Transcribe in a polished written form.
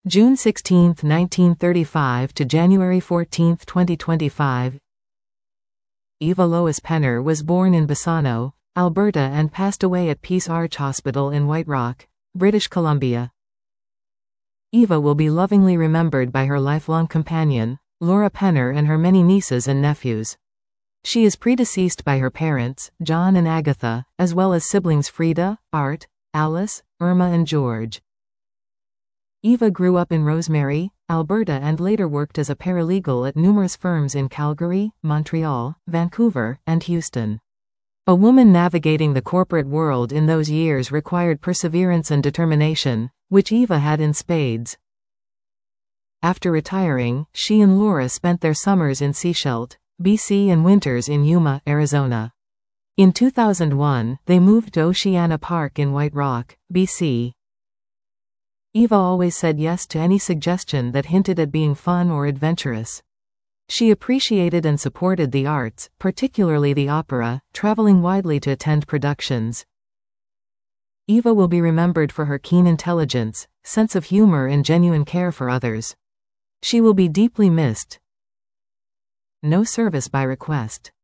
June 16, 1935 to January 14, 2025. Eva Lois Penner was born in Bassano, Alberta and passed away at Peace Arch Hospital in White Rock, British Columbia. Eva will be lovingly remembered by her lifelong companion, Laura Penner, and her many nieces and nephews. She is predeceased by her parents, John and Agatha, as well as siblings Frida, Art, Alice, Irma and George. Eva grew up in Rosemary, Alberta and later worked as a paralegal at numerous firms in Calgary, Montreal, Vancouver, and Houston. A woman navigating the corporate world in those years required perseverance and determination, which Eva had in spades. After retiring, she and Laura spent their summers in Sechelt, BC and winters in Yuma, Arizona. In 2001, they moved to Oceana Park in White Rock, BC. Eva always said yes to any suggestion that hinted at being fun or adventurous. She appreciated and supported the arts, particularly the opera, traveling widely to attend productions. Eva will be remembered for her keen intelligence, sense of humor and genuine care for others. She will be deeply missed. No service by request.